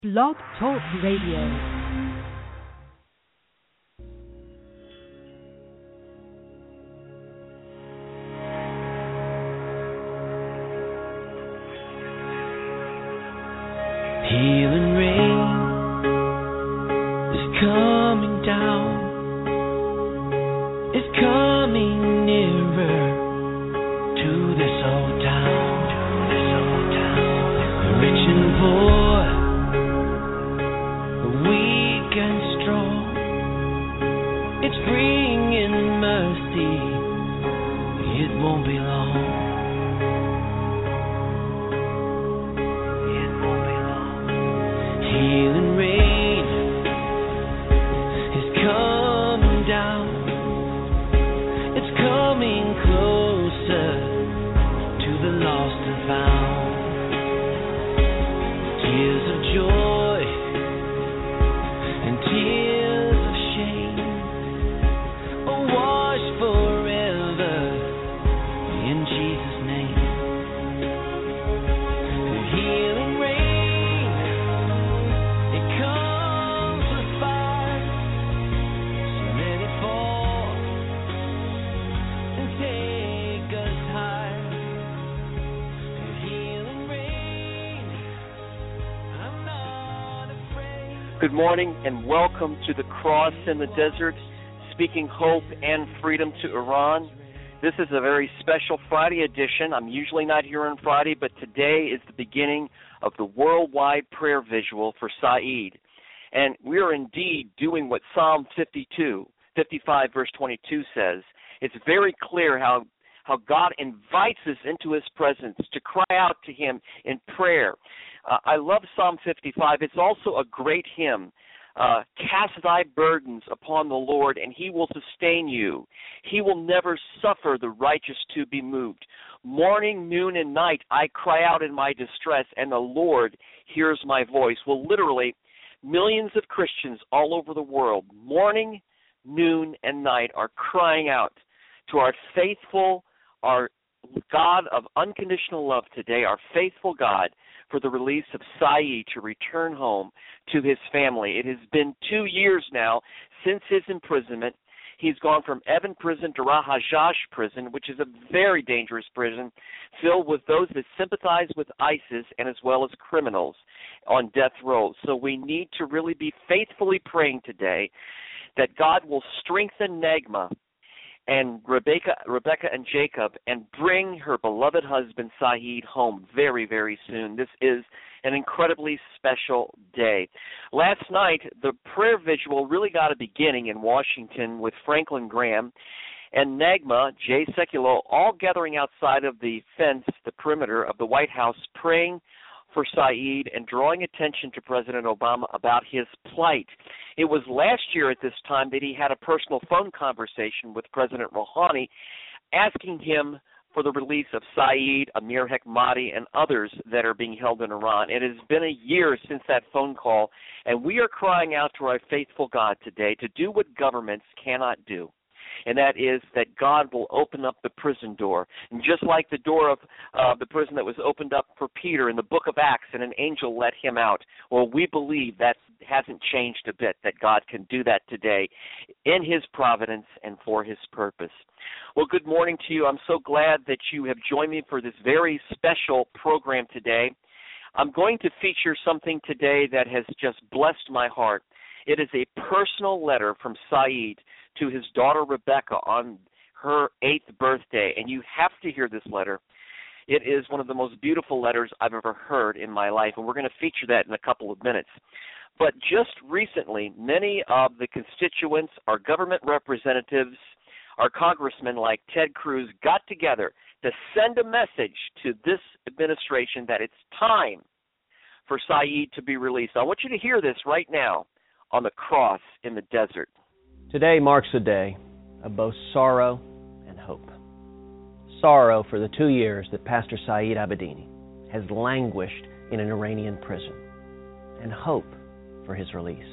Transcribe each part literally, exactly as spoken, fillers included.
Blog Talk Radio. Healing rain is coming down. It's coming nearer to this old town. To this old town. Rich and poor, weak and strong. It's bringing mercy. It won't be long. Healing rain is coming down. It's coming closer to the lost and found. Tears of joy and tears of shame are washed forever in Jesus' name. The healing rain, it comes with fire. So let it fall and take us higher. The healing rain, I'm not afraid. Good morning and welcome to the Cross in the Desert, speaking hope and freedom to Iran. This is a very special Friday edition. I'm usually not here on Friday, but today is the beginning of the worldwide prayer visual for Saeed. And we are indeed doing what Psalm fifty-two, fifty-five verse twenty-two says. It's very clear how, how God invites us into his presence to cry out to him in prayer. Uh, I love Psalm fifty-five. It's also a great hymn. Uh, Cast thy burdens upon the Lord, and he will sustain you. He will never suffer the righteous to be moved. Morning, noon, and night I cry out in my distress, and the Lord hears my voice. Well, literally, millions of Christians all over the world, morning, noon, and night, are crying out to our faithful, our God of unconditional love today, our faithful God, for the release of Saeed to return home to his family. It has been two years now since his imprisonment. He's gone from Evin prison to Rahajash prison, which is a very dangerous prison filled with those that sympathize with ISIS and as well as criminals on death row. So we need to really be faithfully praying today that God will strengthen Nagma and Rebecca, Rebecca and Jacob, and bring her beloved husband Saeed home very, very soon. This is an incredibly special day. Last night, the prayer visual really got a beginning in Washington with Franklin Graham and Nagma, Jay Sekulow, all gathering outside of the fence, the perimeter of the White House, praying for Saeed and drawing attention to President Obama about his plight. It was last year at this time that he had a personal phone conversation with President Rouhani asking him for the release of Saeed, Amir Hekmati, and others that are being held in Iran. It has been a year since that phone call, and we are crying out to our faithful God today to do what governments cannot do. And that is that God will open up the prison door. And just like the door of uh, the prison that was opened up for Peter in the book of Acts, and an angel let him out, well, we believe that hasn't changed a bit, that God can do that today in his providence and for his purpose. Well, good morning to you. I'm so glad that you have joined me for this very special program today. I'm going to feature something today that has just blessed my heart. It is a personal letter from Saeed to his daughter Rebecca on her eighth birthday, and you have to hear this letter. It is one of the most beautiful letters I've ever heard in my life, and we're going to feature that in a couple of minutes. But just recently, many of the constituents, our government representatives, our congressmen like Ted Cruz got together to send a message to this administration that it's time for Saeed to be released. I want you to hear this right now on the Cross in the Desert. Today marks a day of both sorrow and hope. Sorrow for the two years that Pastor Saeed Abedini has languished in an Iranian prison, and hope for his release.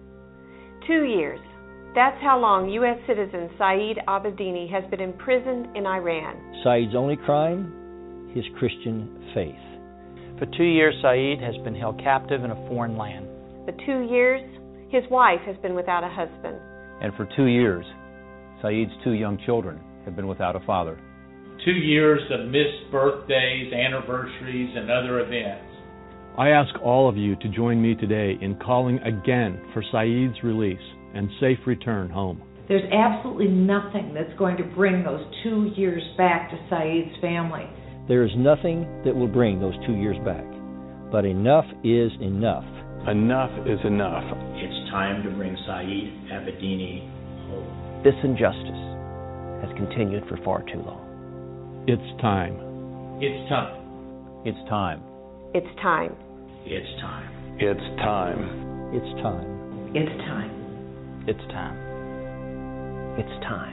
Two years. That's how long U S citizen Saeed Abedini has been imprisoned in Iran. Saeed's only crime? His Christian faith. For two years, Saeed has been held captive in a foreign land. For two years, his wife has been without a husband. And for two years, Saeed's two young children have been without a father. Two years of missed birthdays, anniversaries, and other events. I ask all of you to join me today in calling again for Saeed's release and safe return home. There's absolutely nothing that's going to bring those two years back to Saeed's family. There is nothing that will bring those two years back. But enough is enough. Enough is enough. It's time to bring Saeed Abedini home. This injustice has continued for far too long. It's time. It's time. It's time. It's time. It's time. It's time. It's time. It's time. It's time. It's time.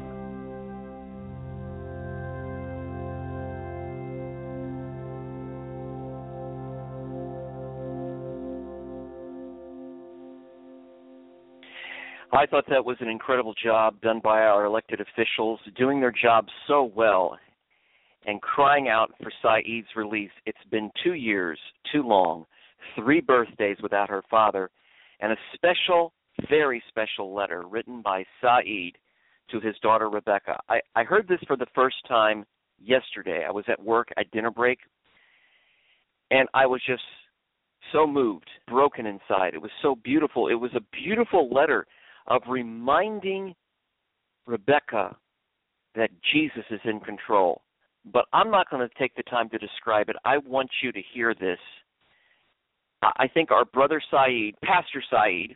I thought that was an incredible job done by our elected officials, doing their job so well and crying out for Saeed's release. It's been two years, too long, three birthdays without her father, and a special, very special letter written by Saeed to his daughter Rebecca. I, I heard this for the first time yesterday. I was at work at dinner break, and I was just so moved, broken inside. It was so beautiful. It was a beautiful letter of reminding Rebecca that Jesus is in control. But I'm not going to take the time to describe it. I want you to hear this. I think our brother Saeed, Pastor Saeed,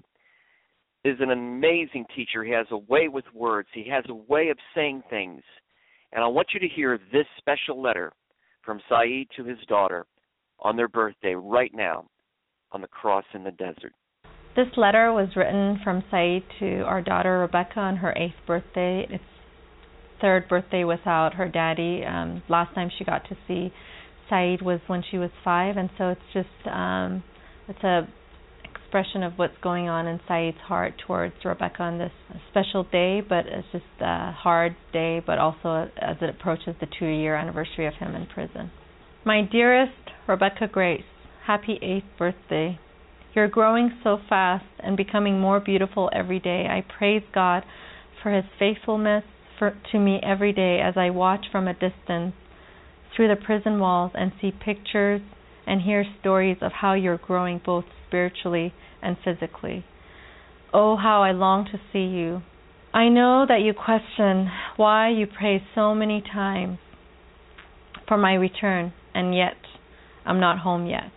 is an amazing teacher. He has a way with words. He has a way of saying things. And I want you to hear this special letter from Saeed to his daughter on their birthday right now on the cross in the desert. This letter was written from Saeed to our daughter Rebecca on her eighth birthday. It's third birthday without her daddy. Um, last time she got to see Saeed was when she was five, and so it's just um, it's a expression of what's going on in Saeed's heart towards Rebecca on this special day, but it's just a hard day, but also as it approaches the two-year anniversary of him in prison. My dearest Rebecca Grace, happy eighth birthday. You're growing so fast and becoming more beautiful every day. I praise God for His faithfulness for, to me every day as I watch from a distance through the prison walls and see pictures and hear stories of how you're growing both spiritually and physically. Oh, how I long to see you. I know that you question why you pray so many times for my return, and yet I'm not home yet.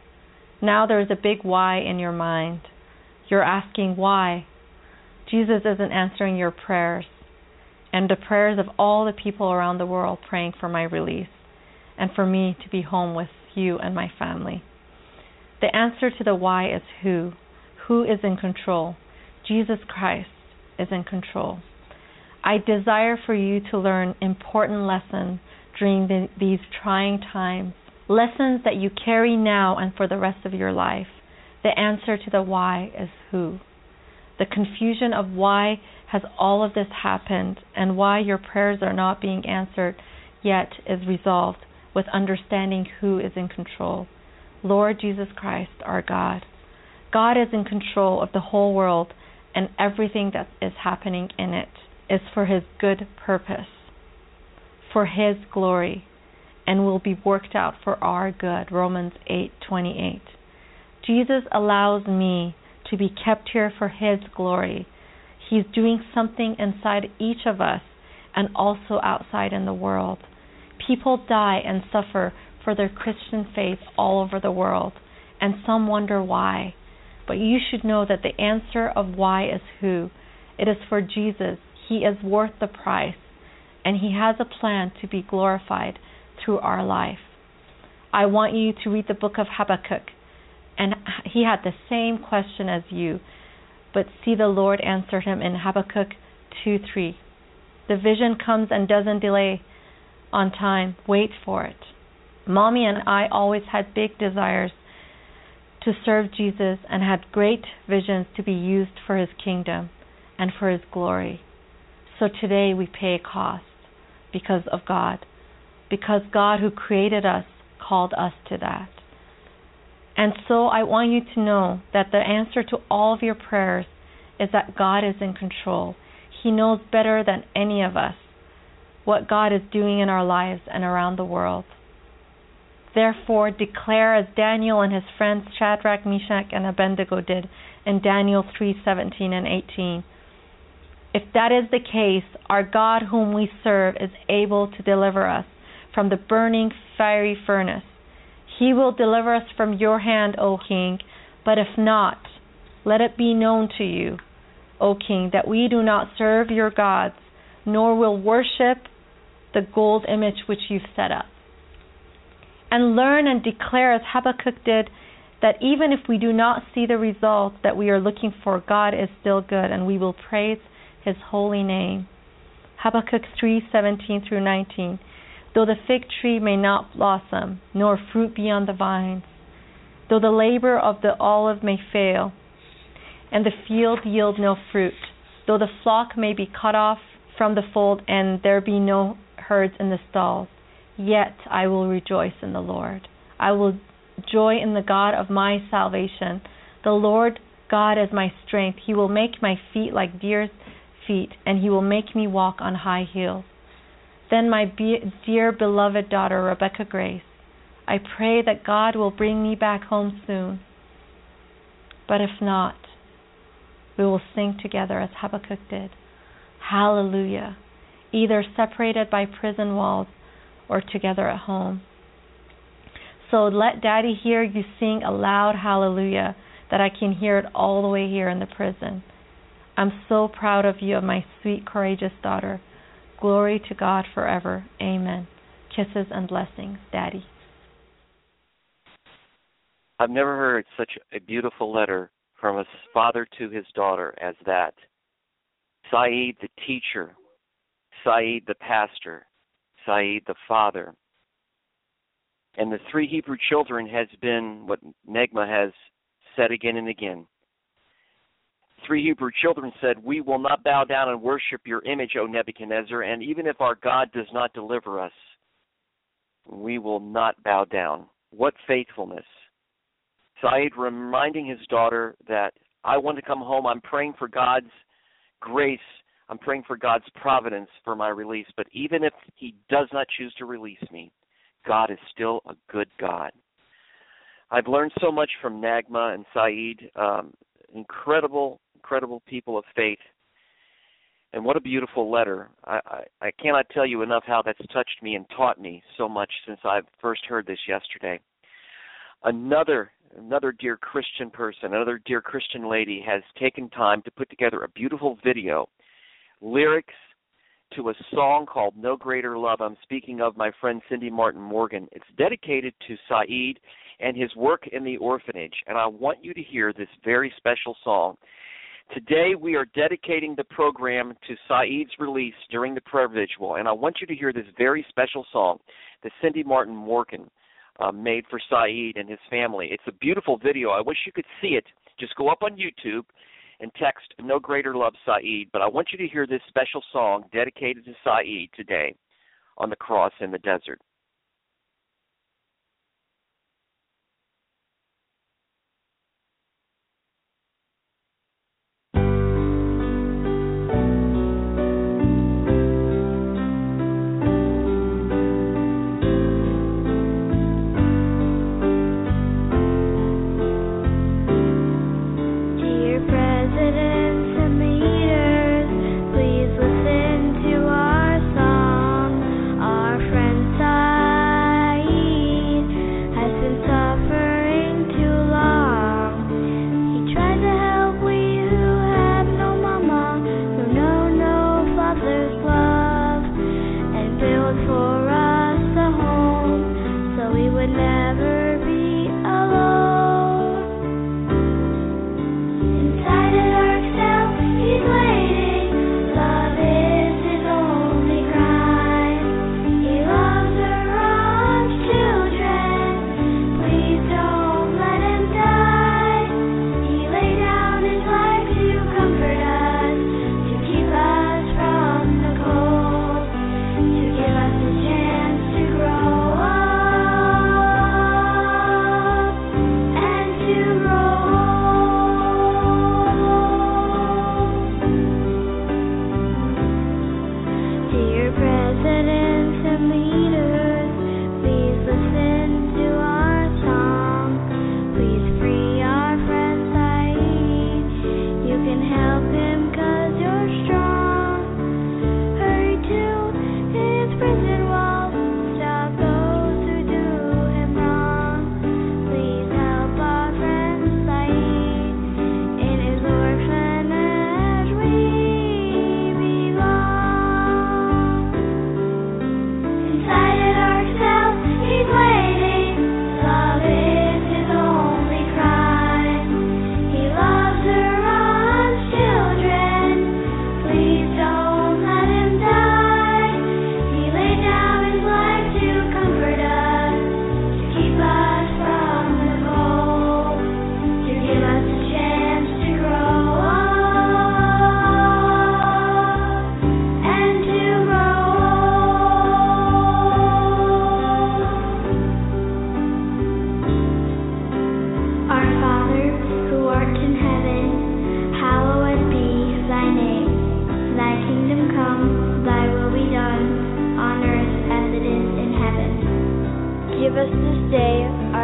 Now there is a big why in your mind. You're asking why. Jesus isn't answering your prayers and the prayers of all the people around the world praying for my release and for me to be home with you and my family. The answer to the why is who. Who is in control? Jesus Christ is in control. I desire for you to learn important lessons during the, these trying times. Lessons that you carry now and for the rest of your life. The answer to the why is who. The confusion of why has all of this happened and why your prayers are not being answered yet is resolved with understanding who is in control. Lord Jesus Christ, our God. God is in control of the whole world, and everything that is happening in it is for His good purpose, for His glory, and will be worked out for our good. Romans eight twenty-eight. Jesus allows me to be kept here for His glory. He's doing something inside each of us and also outside in the world. People die and suffer for their Christian faith all over the world, and some wonder why. But you should know that the answer of why is who. It is for Jesus. He is worth the price, and He has a plan to be glorified through our life. I want you to read the book of Habakkuk, and he had the same question as you, but see the Lord answered him in Habakkuk two three. The vision comes and doesn't delay on time. Wait for it. Mommy and I always had big desires to serve Jesus and had great visions to be used for His kingdom and for His glory. So today we pay a cost because of God. Because God who created us called us to that. And so I want you to know that the answer to all of your prayers is that God is in control. He knows better than any of us what God is doing in our lives and around the world. Therefore, declare as Daniel and his friends Shadrach, Meshach, and Abednego did in Daniel three seventeen and eighteen. If that is the case, our God whom we serve is able to deliver us from the burning fiery furnace. He will deliver us from your hand, O King, but if not, let it be known to you, O King, that we do not serve your gods, nor will worship the gold image which you've set up. And learn and declare as Habakkuk did, that even if we do not see the results that we are looking for, God is still good, and we will praise his holy name. Habakkuk three seventeen through nineteen. Though the fig tree may not blossom, nor fruit be on the vines, though the labor of the olive may fail, and the field yield no fruit, though the flock may be cut off from the fold, and there be no herds in the stalls, yet I will rejoice in the Lord. I will joy in the God of my salvation. The Lord God is my strength. He will make my feet like deer's feet, and he will make me walk on high hills. Then my be- dear beloved daughter, Rebecca Grace, I pray that God will bring me back home soon. But if not, we will sing together as Habakkuk did. Hallelujah, either separated by prison walls or together at home. So let Daddy hear you sing a loud hallelujah, that I can hear it all the way here in the prison. I'm so proud of you, my sweet, courageous daughter. Glory to God forever. Amen. Kisses and blessings, Daddy. I've never heard such a beautiful letter from a father to his daughter as that. Saeed, the teacher. Saeed, the pastor. Saeed, the father. And the three Hebrew children has been what Negma has said again and again. Three Hebrew children said, we will not bow down and worship your image, O Nebuchadnezzar, and even if our God does not deliver us, we will not bow down. What faithfulness. Saeed reminding his daughter that I want to come home. I'm praying for God's grace. I'm praying for God's providence for my release. But even if he does not choose to release me, God is still a good God. I've learned so much from Nagma and Saeed, um, incredible, incredible people of faith. And what a beautiful letter. I, I, I cannot tell you enough how that's touched me and taught me so much since I first heard this yesterday. Another another dear Christian person, another dear Christian lady has taken time to put together a beautiful video, lyrics to a song called No Greater Love. I'm speaking of my friend Cindy Martin Morgan. It's dedicated to Saeed and his work in the orphanage, and I want you to hear this very special song. Today we are dedicating the program to Saeed's release during the prayer vigil, and I want you to hear this very special song that Cindy Martin Morgan uh, made for Saeed and his family. It's a beautiful video. I wish you could see it. Just go up on YouTube and text No Greater Love Saeed, but I want you to hear this special song dedicated to Saeed today on the cross in the desert. Please listen to our song. Our friend Saeed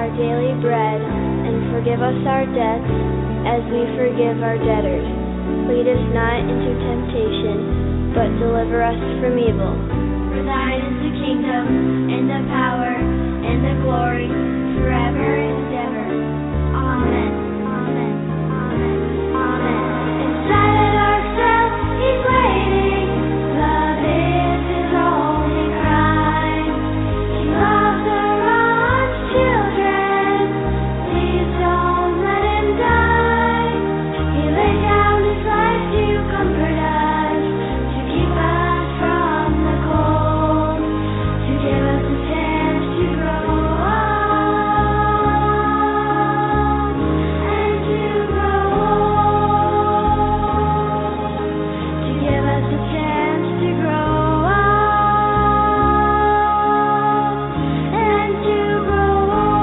our daily bread, and forgive us our debts, as we forgive our debtors. Lead us not into temptation, but deliver us from evil. For thine is the kingdom, and the power, and the glory, forever and ever. Amen. Amen. Amen. Amen. Inside ourselves, He's waiting. Love is His only crime. He loves Iran's children. Please don't let Him die. He laid down His life to comfort us, to keep us from the cold, to give us a chance to grow old and to grow old, to give us a chance to grow old and to grow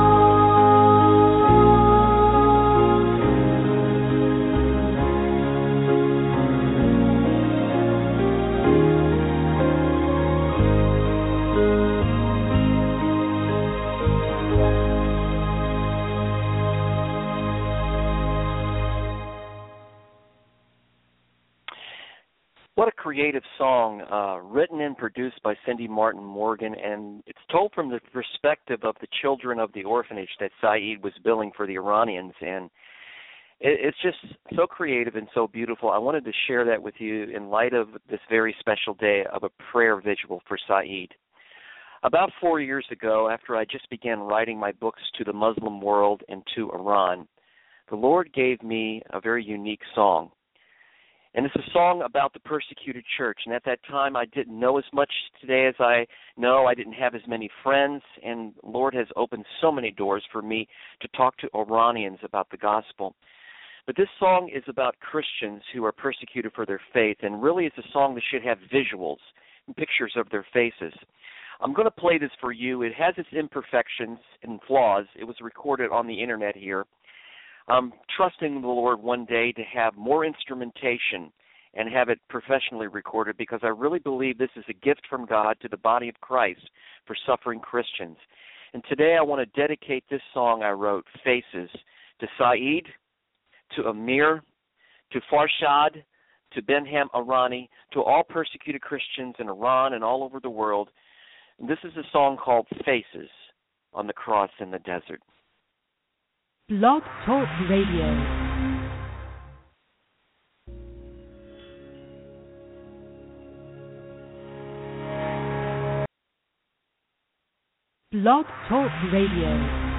What a creative song, uh, written and produced by Cindy Martin Morgan, and it's told from the perspective of the children of the orphanage that Saeed was building for the Iranians, and it, it's just so creative and so beautiful. I wanted to share that with you in light of this very special day of a prayer vigil for Saeed. About four years ago, after I just began writing my books to the Muslim world and to Iran, the Lord gave me a very unique song. And it's a song about the persecuted church. And at that time, I didn't know as much today as I know. I didn't have as many friends. And the Lord has opened so many doors for me to talk to Iranians about the gospel. But this song is about Christians who are persecuted for their faith. And really, it's a song that should have visuals and pictures of their faces. I'm going to play this for you. It has its imperfections and flaws. It was recorded on the internet here. I'm trusting the Lord one day to have more instrumentation and have it professionally recorded, because I really believe this is a gift from God to the body of Christ for suffering Christians. And today I want to dedicate this song I wrote, Faces, to Saeed, to Amir, to Farshad, to Benham Irani, to all persecuted Christians in Iran and all over the world. And this is a song called Faces on the Cross in the Desert. Blog Talk Radio. Blog Talk Radio.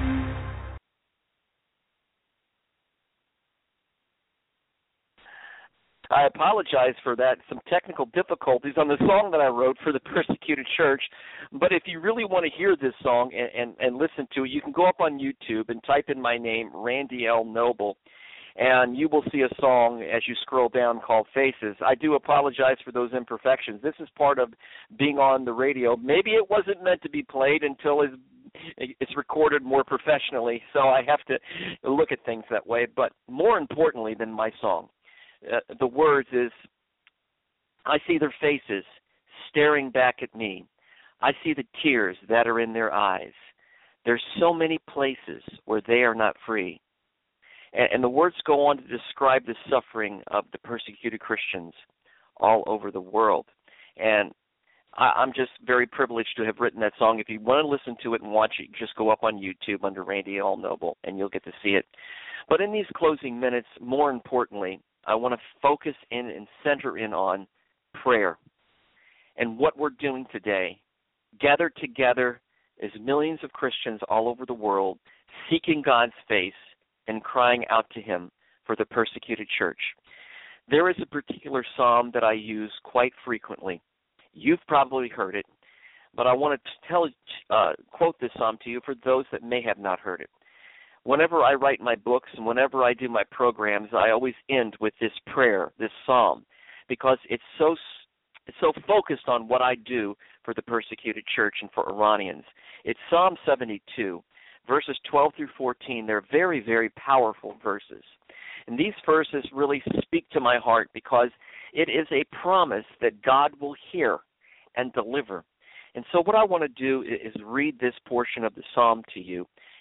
I apologize for that, some technical difficulties on the song that I wrote for the persecuted church. But if you really want to hear this song and, and, and listen to it, you can go up on YouTube and type in my name, Randy L. Noble, and you will see a song as you scroll down called Faces. I do apologize for those imperfections. This is part of being on the radio. Maybe it wasn't meant to be played until it's, it's recorded more professionally, so I have to look at things that way. But more importantly than my song, Uh, the words is, I see their faces staring back at me. I see the tears that are in their eyes. There's so many places where they are not free. And, and the words go on to describe the suffering of the persecuted Christians all over the world. And I, I'm just very privileged to have written that song. If you want to listen to it and watch it, just go up on YouTube under Randy L. Noble, and you'll get to see it. But in these closing minutes, more importantly, I want to focus in and center in on prayer and what we're doing today, gathered together as millions of Christians all over the world, seeking God's face and crying out to Him for the persecuted church. There is a particular psalm that I use quite frequently. You've probably heard it, but I want to tell, uh, quote this psalm to you for those that may have not heard it. Whenever I write my books and whenever I do my programs, I always end with this prayer, this psalm, because it's so it's so focused on what I do for the persecuted church and for Iranians. It's Psalm seventy-two, verses twelve through fourteen. They're very, very powerful verses. And these verses really speak to my heart because it is a promise that God will hear and deliver. And so what I want to do is read this portion of the psalm to you,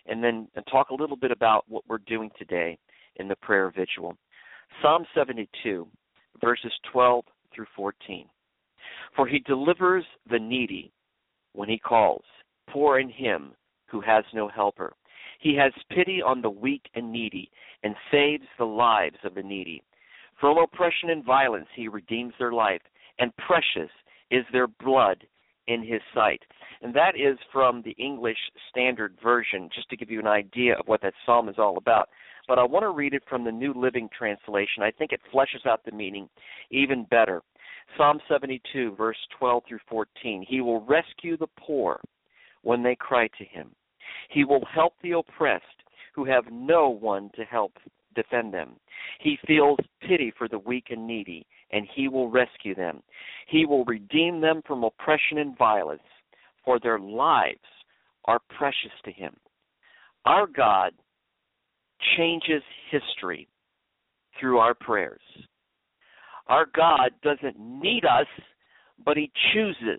and then talk a little bit about what we're doing today in the prayer vigil. Psalm seventy-two, verses twelve through fourteen. For he delivers the needy when he calls, poor in him who has no helper. He has pity on the weak and needy and saves the lives of the needy. From oppression and violence he redeems their life, and precious is their blood in his sight. And that is from the English Standard Version, just to give you an idea of what that psalm is all about. But I want to read it from the New Living Translation. I think it fleshes out the meaning even better. Psalm seventy-two, verse twelve through fourteen. He will rescue the poor when they cry to him. He will help the oppressed who have no one to help defend them. He feels pity for the weak and needy, and he will rescue them. He will redeem them from oppression and violence, for their lives are precious to him. Our God changes history through our prayers. Our God doesn't need us, but he chooses.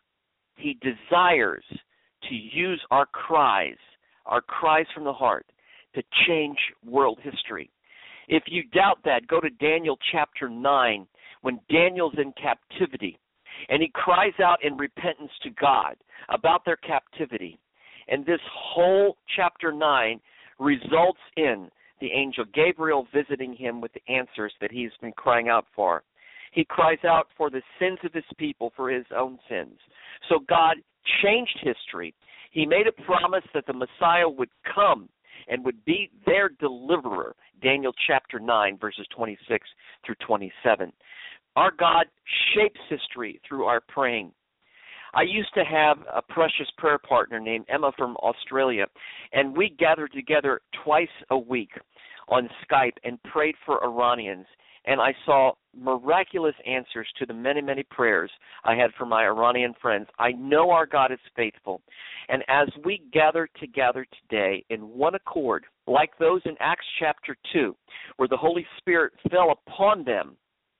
He desires to use our cries, our cries from the heart, to change world history. If you doubt that, go to Daniel chapter nine, when Daniel's in captivity, and he cries out in repentance to God about their captivity. And this whole chapter nine results in the angel Gabriel visiting him with the answers that he's been crying out for. He cries out for the sins of his people, for his own sins. So God changed history. He made a promise that the Messiah would come and would be their deliverer. Daniel chapter nine, verses twenty-six through twenty-seven. Our God shapes history through our praying. I used to have a precious prayer partner named Emma from Australia, and we gathered together twice a week on Skype and prayed for Iranians. And I saw miraculous answers to the many, many prayers I had for my Iranian friends. I know our God is faithful. And as we gather together today in one accord, like those in Acts chapter two, where the Holy Spirit fell upon them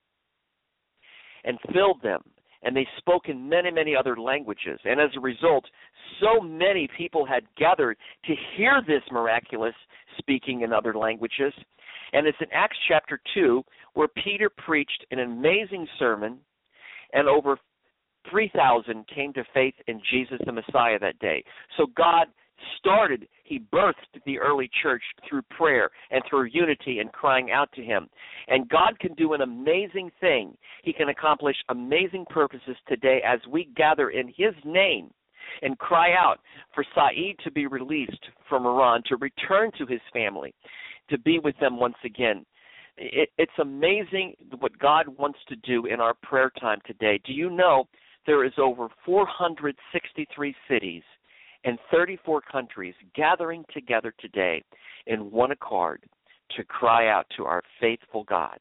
and filled them, and they spoke in many, many other languages. And as a result, so many people had gathered to hear this miraculous speaking in other languages. And it's in Acts chapter two where Peter preached an amazing sermon, and over three thousand came to faith in Jesus the Messiah that day. So God started, he birthed the early church through prayer and through unity and crying out to him. And God can do an amazing thing. He can accomplish amazing purposes today as we gather in his name and cry out for Saeed to be released from Iran, to return to his family, to be with them once again. It, it's amazing what God wants to do in our prayer time today. Do you know there is over four hundred sixty-three cities and thirty-four countries gathering together today in one accord to cry out to our faithful God?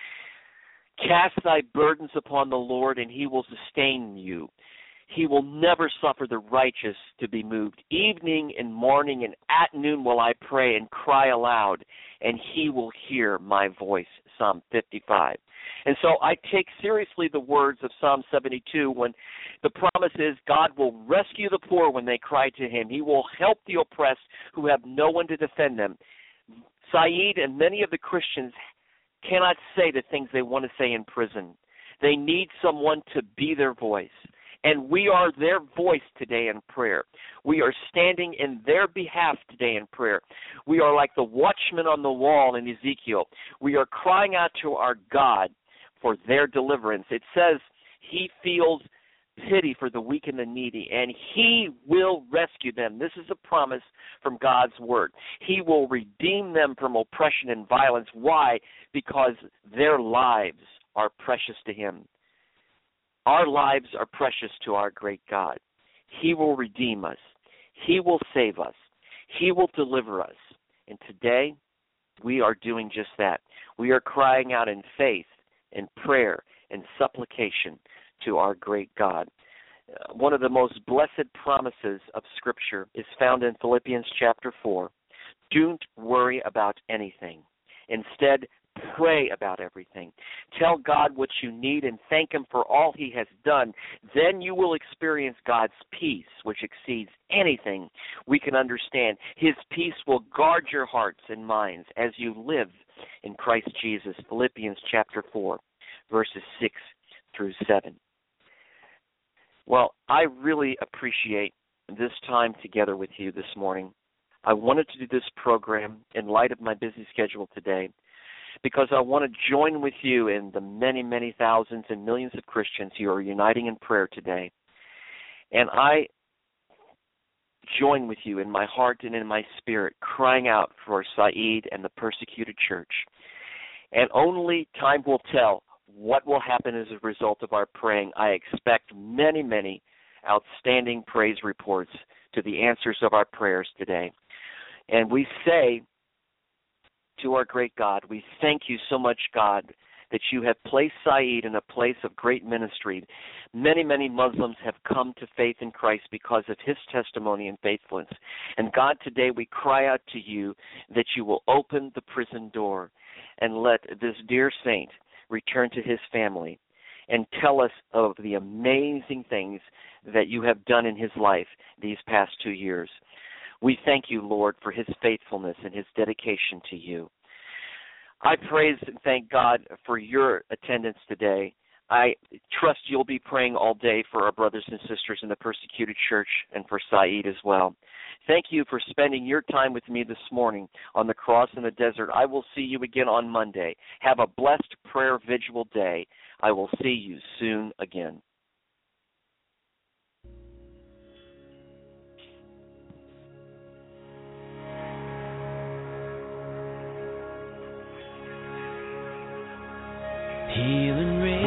Cast thy burdens upon the Lord, and he will sustain you. He will never suffer the righteous to be moved. Evening and morning and at noon will I pray and cry aloud, and he will hear my voice. Psalm fifty-five. And so I take seriously the words of Psalm seventy-two when the promise is God will rescue the poor when they cry to him. He will help the oppressed who have no one to defend them. Saeed and many of the Christians cannot say the things they want to say in prison. They need someone to be their voice. And we are their voice today in prayer. We are standing in their behalf today in prayer. We are like the watchman on the wall in Ezekiel. We are crying out to our God for their deliverance. It says he feels pity for the weak and the needy, and he will rescue them. This is a promise from God's word. He will redeem them from oppression and violence. Why? Because their lives are precious to him. Our lives are precious to our great God. He will redeem us. He will save us. He will deliver us. And today, we are doing just that. We are crying out in faith, in prayer, and supplication to our great God. Uh, one of the most blessed promises of Scripture is found in Philippians chapter four. Don't worry about anything. Instead, Pray about everything. Tell God what you need and thank Him for all He has done. Then you will experience God's peace, which exceeds anything we can understand. His peace will guard your hearts and minds as you live in Christ Jesus. Philippians chapter four, verses six through seven. Well, I really appreciate this time together with you this morning. I wanted to do this program in light of my busy schedule today because I want to join with you in the many, many thousands and millions of Christians who are uniting in prayer today. And I join with you in my heart and in my spirit, crying out for Saeed and the persecuted church. And only time will tell what will happen as a result of our praying. I expect many, many outstanding praise reports to the answers of our prayers today. And we say to our great God, we thank you so much, God, that you have placed Saeed in a place of great ministry. Many, many Muslims have come to faith in Christ because of his testimony and faithfulness. And God, today we cry out to you that you will open the prison door and let this dear saint return to his family and tell us of the amazing things that you have done in his life these past two years. We thank you, Lord, for his faithfulness and his dedication to you. I praise and thank God for your attendance today. I trust you'll be praying all day for our brothers and sisters in the persecuted church and for Saeed as well. Thank you for spending your time with me this morning on the Cross in the Desert. I will see you again on Monday. Have a blessed prayer vigil day. I will see you soon again. Healing rain.